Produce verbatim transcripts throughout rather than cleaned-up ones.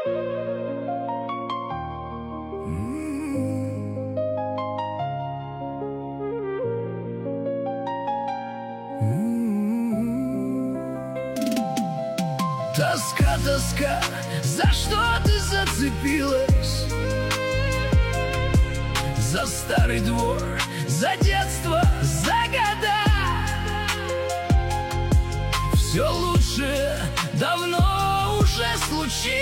Тоска, тоска, за что ты зацепилась? За старый двор, за детство, за года. Все лучшее давно уже случилось,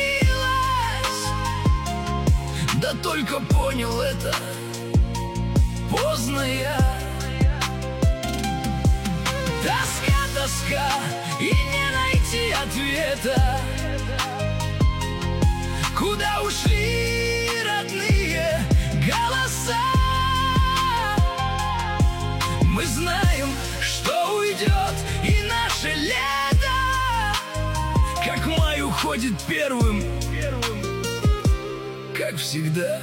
да только понял это поздно я. Тоска, тоска, и не найти ответа. Куда ушли родные голоса? Мы знаем, что уйдет и наше лето, как май уходит первым, как всегда.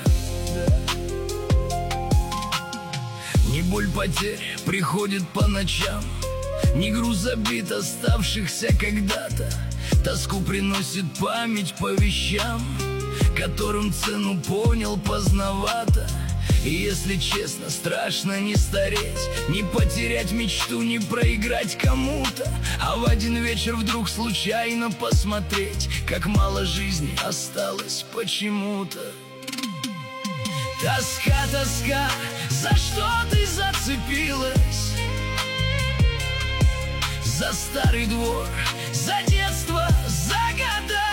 Не боль потерь приходит по ночам, не груз обид оставшихся когда-то. Тоску приносит память по вещам, которым цену понял поздновато. И если честно, страшно не стареть, не потерять мечту, не проиграть кому-то, а в один вечер вдруг случайно посмотреть, как мало жизни осталось почему-то. Тоска, тоска, за что ты зацепилась? За старый двор, за детство, за года.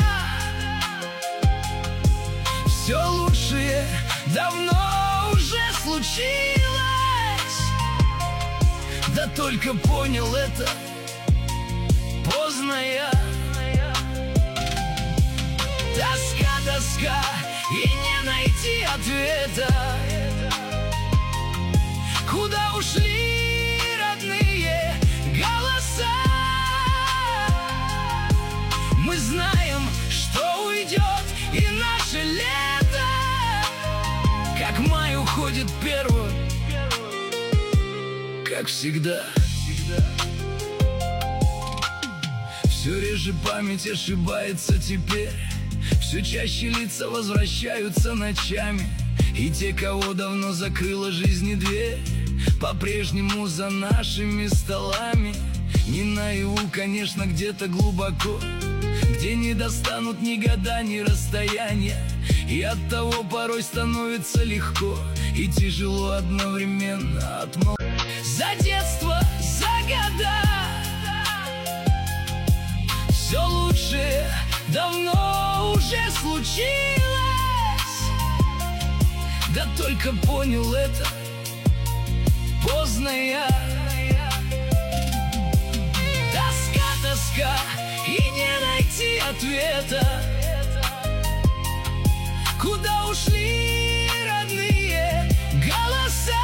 Все лучшее давно уже случилось, да только понял это поздно я. Тоска, тоска, и не найти ответа. Куда ушли родные голоса? Мы знаем, что уйдет и наше лето, как май уходит первым, как всегда. Все реже память ошибается теперь, все чаще лица возвращаются ночами, и те, кого давно закрыла жизнь дверь, по-прежнему за нашими столами. Не наяву, конечно, где-то глубоко, где не достанут ни года, ни расстояния, и оттого порой становится легко и тяжело одновременно отмолчать. За детство, за года. Все лучшее давно уже случилось, да только понял это поздно я. Тоска, тоска, и не найти ответа. Куда ушли родные голоса?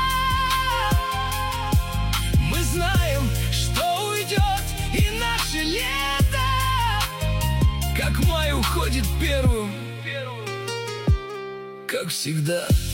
Мы знаем, что уйдет и наше лето, как май уходит первым, как всегда.